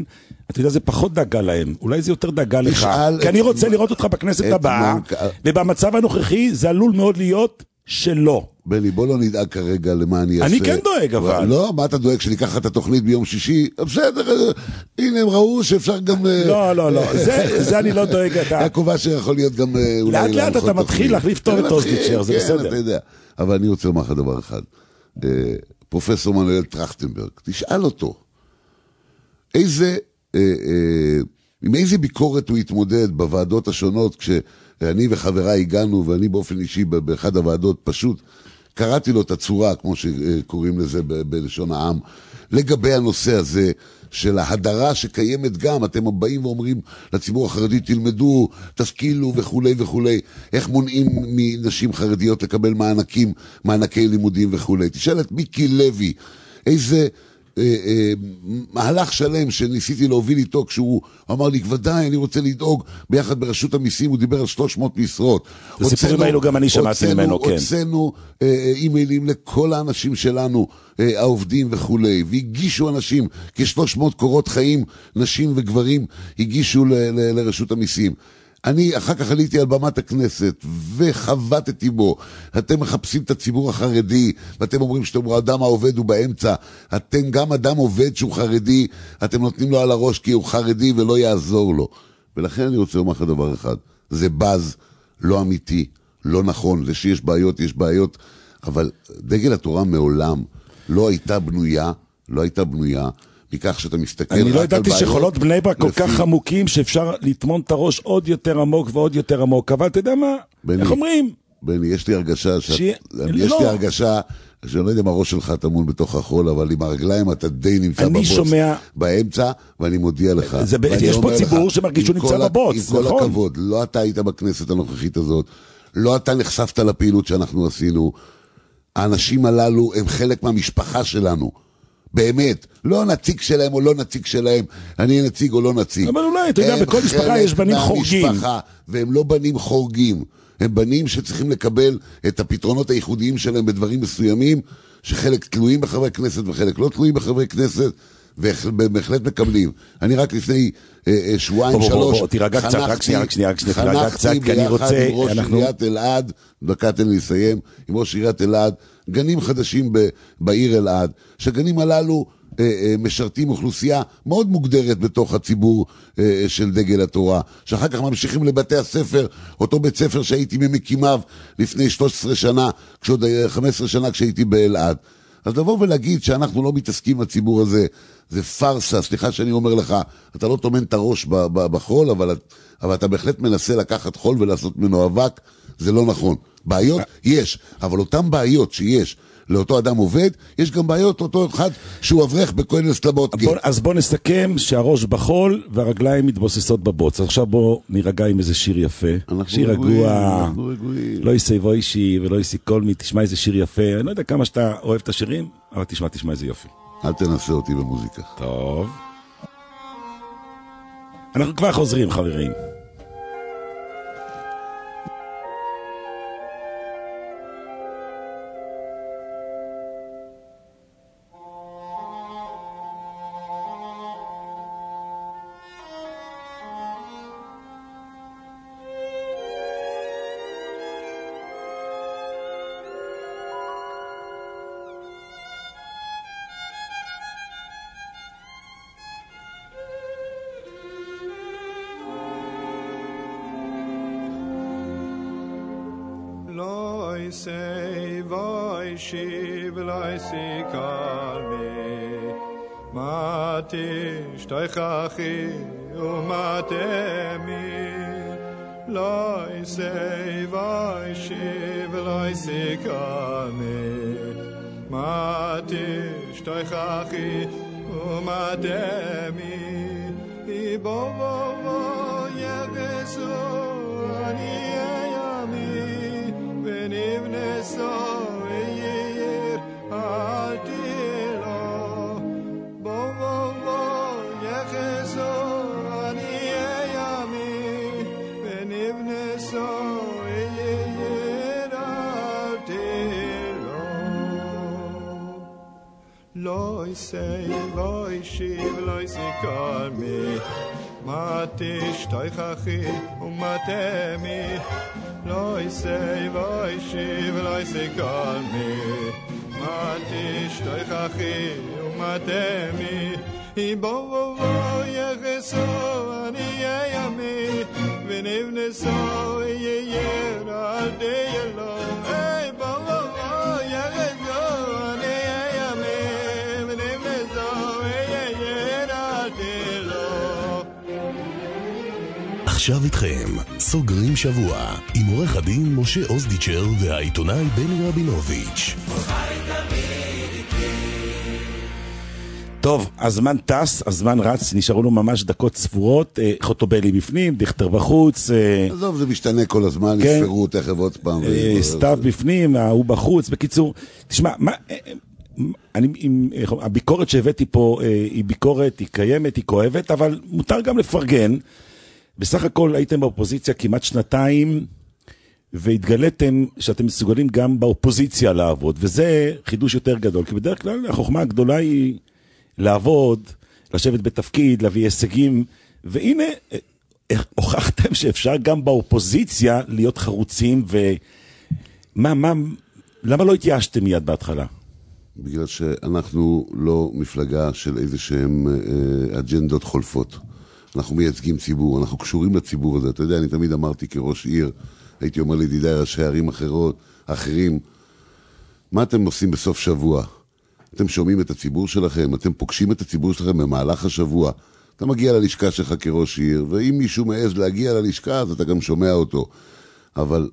אתה יודע, זה פחות דאגה להם, אולי זה יותר דאגה לך, כי אני רוצה לראות אותך בכנסת הבאה, ובמצב הנוכחי זה עלול מאוד להיות שלא.
בני, בוא לא נדאג כרגע למה אני אעשה.
אני כן דואג, אבל.
לא, מה אתה דואג שניקח את התוכנית ביום שישי? בסדר, הנה הם ראו שאפשר גם...
לא, לא, לא, זה אני לא דואג.
יעקב אשר יכול להיות גם...
לאט לאט אתה מתחיל להחליף טוב את אוזניצ'ר, זה בסדר.
כן, אתה יודע. אבל אני רוצה לומר לך דבר אחד. פרופסור מנואל טרכטנברג, תשאל אותו, איזה... עם איזה ביקורת הוא התמודד בוועדות השונות, כשאני וחבריי הגענו, ואני באופן אישי באחד הוועדות פשוט, קראתי לו את הצורה, כמו שקוראים לזה ב- בלשון העם, לגבי הנושא הזה של ההדרה שקיימת גם, אתם באים ואומרים לציבור החרדי, תלמדו, תשכילו וכו' וכו', איך מונעים מנשים חרדיות לקבל מענקים, מענקי לימודים וכו'. תשאל את מיקי לוי, איזה... אה, אה, מהלך שלם שניסיתי להוביל איתו, כשהוא אמר לי, ודאי, אני רוצה לדאוג ביחד ברשות המיסים, הוא דיבר על שלוש מאות משרות.
את הסיפורים האלו גם אני שמעתי ממנו, כן.
הוצאנו אה, אימיילים לכל האנשים שלנו, אה, העובדים וכו', והגישו אנשים, כ-שלוש מאות קורות חיים, נשים וגברים, הגישו ל- ל- לרשות המיסים. אני אחר כך עליתי על במת הכנסת וחבטתי בו. אתם מחפשים את הציבור החרדי ואתם אומרים שאתם אדם העובד הוא באמצע. אתם גם אדם עובד שהוא חרדי, אתם נותנים לו על הראש כי הוא חרדי ולא יעזור לו. ולכן אני רוצה לומר לך דבר אחד, זה בז, לא אמיתי, לא נכון. זה שיש בעיות, יש בעיות, אבל דגל התורה מעולם לא הייתה בנויה, לא הייתה בנויה מכך שאתה מסתכל
אני לא ידעתי שחולות בני ברק כל כך עמוקים שאפשר לטמון את הראש עוד יותר עמוק ועוד יותר עמוק, אבל אתה יודע מה, איך אומרים?
בני, יש לי הרגשה יש לי הרגשה שאני לא יודע מה הראש שלך טמון בתוך החול, אבל עם הרגליים אתה די נמצא בבוץ באמצע, ואני מודיע לך,
יש פה ציבור שמרגיש שהוא נמצא בבוץ,
עם כל הכבוד, לא אתה היית בכנסת הנוכחית הזאת, לא אתה נחשפת לפעילות שאנחנו עשינו, האנשים הללו הם חלק מהמשפחה שלנו, באמת, לא נציג שלהם או לא נציג שלהם, אני נציג או לא נציג.
אבל אולי, אתה יודע, בכל משפחה יש בנים חורגים.
והם לא בנים חורגים, הם בנים שצריכים לקבל את הפתרונות הייחודיים שלהם בדברים מסוימים, שחלק תלויים בחברי כנסת וחלק לא תלויים בחברי כנסת, ובהחלט מקבלים. אני רק לפני שבועיים, שלוש,
תירגע קצת, רק שנייה, רק שנייה, תירגע קצת, כי אני רוצה...
חנכתי ביחד עם ראש עיריית אלעד, דקה תן לי לסיים, עם ראש עיריית אלעד, גנים חדשים בעיר אלעד, שהגנים הללו משרתים אוכלוסייה מאוד מוגדרת בתוך הציבור של דגל התורה, שאחר כך ממשיכים לבתי הספר, אותו בית ספר שהייתי ממקימיו לפני שלוש עשרה שנה, כשעוד חמש עשרה שנה כשהייתי באלעד. אז לבוא ולהגיד שאנחנו לא מתעסקים עם הציבור הזה, זה פרסה, סליחה שאני אומר לך, אתה לא תומן את הראש בחול, אבל, אבל אתה בהחלט מנסה לקחת חול ולעשות ממנו אבק, זה לא נכון. בעיות יש, אבל אותם בעיות שיש לאותו אדם עובד, יש גם בעיות לאותו אחד שהוא אברך בכהן סלבודקין.
אז בוא נסכם שהראש בחול והרגליים מתבוססות בבוץ. עכשיו בוא נירגע עם איזה שיר יפה. שיר רגוע, לא יסייבו אישי ולא יסיקולמי, תשמע איזה שיר יפה. אני לא יודע כמה שאתה אוהב את השירים, אבל תשמע, תשמע איזה יופי.
אל תנסה אותי במוזיקה.
טוב. אנחנו כבר חוזרים, חברים.
say voi shiv lai sikalmi mati shtoichachi umatemi lai say voi shiv lai sikalmi mati shtoichachi umatemi ibo vo yegesu ani lo loy say loy shiv loy say call me matish toy khachi um matemi loy say loy shiv loy say call me matish toy khachi um matemi i bo bo ye geso ani yami venevne so ye ye al de yelo hey bo bo ye geso ani yami venevne so ye ye al de lo.
עכשיו איתכם, סוגרים שבוע, עם עורך הדין משה אוזדיצ'ר והעיתונאי בני רבינוביץ'.
טוב, הזמן טס, הזמן רץ, נשארו לו ממש דקות ספורות, חוטובלי בפנים, דיכטר בחוץ.
עזוב, זה משתנה כל הזמן,
כן.
יספרו תכף עוד פעם.
סתיו בפנים, הוא בחוץ. בקיצור, תשמע, מה... אני, עם, הביקורת שהבאתי פה היא ביקורת, היא קיימת, היא כואבת, אבל מותר גם לפרגן. בסך הכל הייתם באופוזיציה כמעט שנתיים, והתגלתם שאתם מסוגלים גם באופוזיציה לעבוד, וזה חידוש יותר גדול, כי בדרך כלל החוכמה הגדולה היא לעבוד, לשבת בתפקיד, להביא הישגים, והנה הוכחתם שאפשר גם באופוזיציה להיות חרוצים, ומה, מה, למה לא התייאשתם מיד בהתחלה?
בגלל שאנחנו לא מפלגה של איזה שהם אה, אג'נדות חולפות. אנחנו מייצגים ציבור, אנחנו קשורים לציבור הזה. אתה יודע, אני תמיד אמרתי כראש עיר, הייתי אומר לידידיי ראשי ערים אחרות, אחרים, מה אתם עושים בסוף שבוע? אתם שומעים את הציבור שלכם, אתם פוגשים את הציבור שלכם במהלך השבוע. אתה מגיע ללשכה שלך כראש עיר, ואם מישהו מעז להגיע ללשכה, אז אתה גם שומע אותו. אבל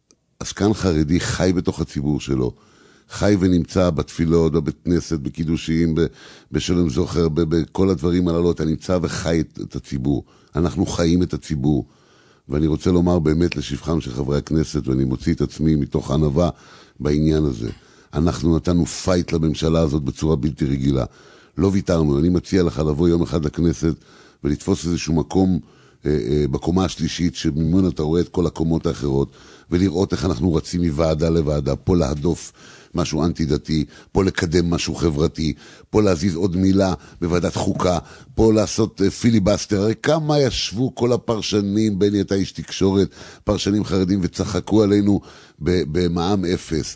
עסקן חרדי חי בתוך הציבור שלו. חי ונמצא בתפילות, בבית כנסת, בקידושים, בשלום זוכר, בכל הדברים הללו, אתה נמצא וחי את, את הציבור. אנחנו חיים את הציבור. ואני רוצה לומר באמת לשבחם של חברי הכנסת, ואני מוציא את עצמי מתוך ענווה בעניין הזה. אנחנו נתנו פייט לממשלה הזאת בצורה בלתי רגילה. לא ויתרנו. אני מציע לך לבוא יום אחד לכנסת ולתפוס איזשהו מקום אה, אה, בקומה השלישית, שממנו אתה רואה את כל הקומות האחרות, ולראות איך אנחנו רצים מוועדה לוועדה, פה להדוף משהו אנטי-דתי, פה לקדם משהו חברתי, פה להזיז עוד מילה בוועדת חוקה, פה לעשות uh, פיליבסטר. הרי כמה ישבו כל הפרשנים, בין יתה איש תקשורת, פרשנים חרדים, וצחקו עלינו במע"מ אפס.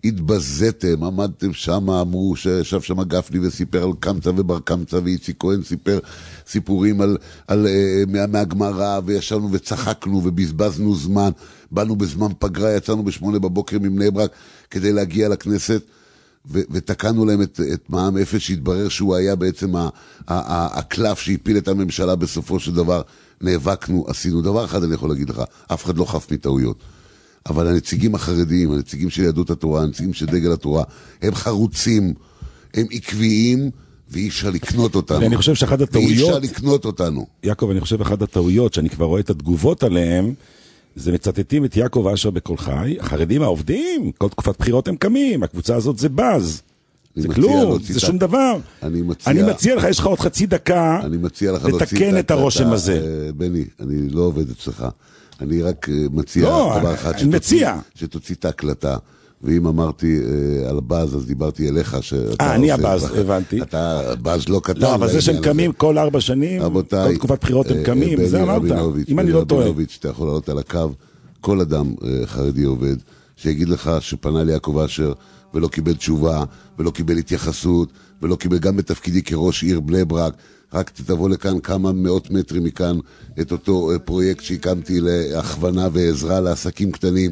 התבזתם, עמדתם שם, אמרו שישב שם גפני וסיפר על קמצא ובר קמצא, ואיצי כהן סיפר סיפורים על, על, uh, מה, מהגמרא, וישבנו וצחקנו ובזבזנו זמן, באנו בזמן פגרה, יצאנו בשמונה בבוקר מבני ברק, כדי להגיע לכנסת, ו- ותקענו להם את, את מע"מ אפס, שהתברר שהוא היה בעצם ה- ה- ה- הקלף שהפיל את הממשלה בסופו של דבר. נאבקנו, עשינו דבר אחד, אני יכול להגיד לך, אף אחד לא חף מטעויות. אבל הנציגים החרדיים, הנציגים של יהדות התורה, הנציגים של דגל התורה, הם חרוצים, הם עקביים, ואי אפשר לקנות אותנו.
ואני חושב שאחד הטעויות...
ואי אפשר לקנות אותנו.
יעקב, אני חושב אחת הטעויות, שאני כבר רואה את התגובות עליהם, זה מצטטים את יעקב אשר בכל חי, החרדים העובדים, כל תקופת בחירות הם קמים, הקבוצה הזאת זה בז. זה כלום, זה שום דבר. אני מציע, אני מציע לך, יש לך עוד חצי דקה לתקן את הרושם הזה.
בני, אני לא עובד אצלך. אני רק מציע
לא,
דבר אחד,
אני מציע.
שתוציא את ההקלטה. ואם אמרתי אה, על באז, אז דיברתי אליך שאתה
אה, אני הבאז, הבנתי.
אתה באז לא קטן.
לא, אבל זה שהם קמים כל ארבע שנים, כל תקופת בחירות הם קמים, זה אמרת. אם אני לא טועה.
בני רבינוביץ', אתה יכול לעלות על הקו, כל אדם אה, חרדי עובד, שיגיד לך שפנה לי יעקב אשר, ולא קיבל תשובה, ולא קיבל התייחסות, ולא קיבל גם בתפקידי כראש עיר בני ברק, רק תבוא לכאן כמה מאות מטרים מכאן את אותו פרויקט שהקמתי להכוונה ועזרה לעסקים קטנים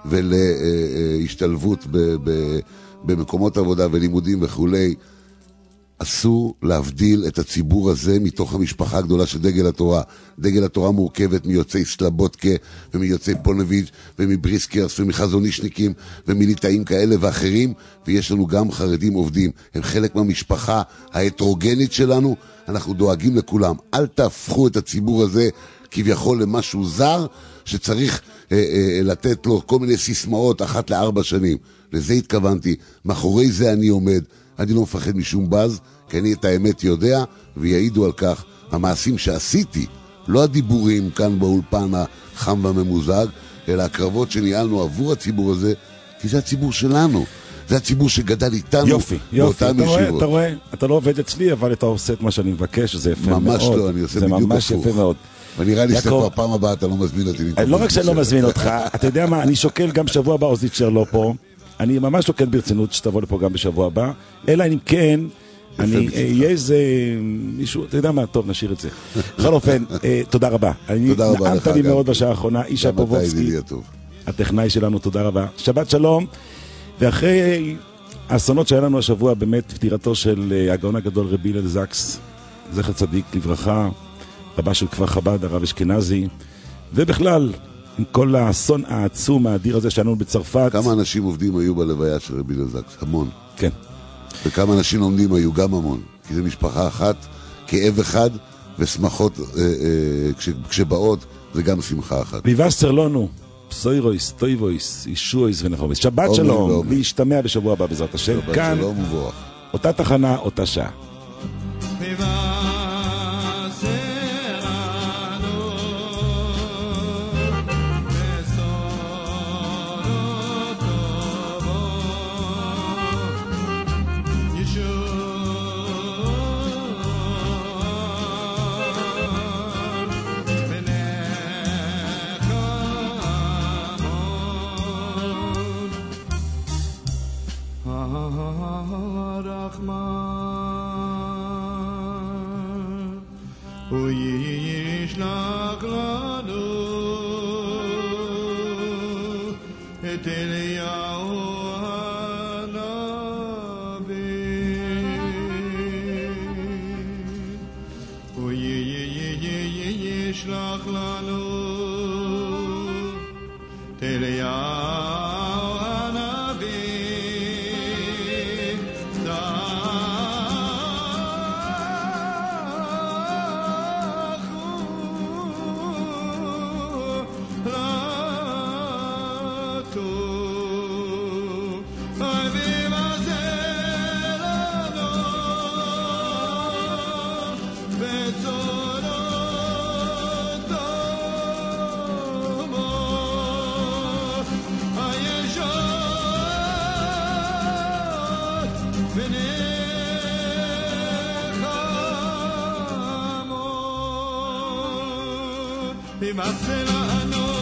ולהשתלבות במקומות עבודה ולימודים וכולי. אסור להבדיל את הציבור הזה מתוך המשפחה הגדולה של דגל התורה. דגל התורה מורכבת מיוצאי סלבודקה ומיוצאי פונביץ' ומבריסקרס ומחזונישניקים ומליטאים כאלה ואחרים, ויש לנו גם חרדים עובדים. הם חלק מהמשפחה ההטרוגנית שלנו, אנחנו דואגים לכולם. אל תהפכו את הציבור הזה כביכול למשהו זר שצריך אה, אה, לתת לו כל מיני סיסמאות אחת לארבע שנים. לזה התכוונתי, מאחורי זה אני עומד. אני לא מפחד משום בז, כי אני את האמת יודע, ויעידו על כך המעשים שעשיתי, לא הדיבורים כאן באולפן החם והממוזג, אלא הקרבות שניהלנו עבור הציבור הזה, כי זה הציבור שלנו. זה זה הציבור שגדל איתנו.
יופי, יופי.
באותן
אתה רואה,
ישיבות.
אתה רואה, אתה לא עובד אצלי, אבל אתה עושה את מה שאני מבקש, זה יפה מאוד.
ממש לא, אני עושה בדיוק הפוך.
זה ממש יפה מאוד.
ונראה לי
יעקב-
שכבר פעם הבאה אתה לא מזמין אותי.
לא רק שאני לא מזמין אותך, אתה יודע מה, אני שוקל גם שבוע הבא, אוזניצ'ר לא פה, אני ממש שוקל ברצינות שתבוא לפה גם בשבוע הבא, אלא אם כן, אני אהיה איזה מישהו, אתה יודע מה, טוב, נשאיר את זה. בכל אופן, אה, תודה רבה. אני
תודה רבה
נעמת
לך
לי
גם.
מאוד בשעה האחרונה, ישי
גם אתה
פובובסקי,
ידידי הטוב.
הטכנאי שלנו, תודה רבה. שבת שלום, ואחרי האסונות שהיה לנו השבוע, באמת פטירתו של אה, הגאון הגדול רבי הלל זקס, זכר צדיק לברכה, רבה של כפר חב"ד, הרב אשכנזי, ובכלל, עם כל האסון העצום, האדיר הזה שלנו בצרפת.
כמה אנשים עובדים היו בלוויה של רבי הלל זקס? המון.
כן.
וכמה אנשים לומדים היו גם המון. כי זו משפחה אחת, כאב אחד, ושמחות אה, אה, כש, כשבאות, זה גם שמחה אחת.
ויבשר לנו, פסוירויס, טויבויס, ישועיס ונחומס. שבת
אמן
שלום,
ואמן.
להשתמע בשבוע הבא בעזרת השם.
שבת
כאן,
שלום וברך.
אותה תחנה, אותה שעה.
וישלח לנו את אליהו הנביא. וישלח לנו את אליהו Marcela no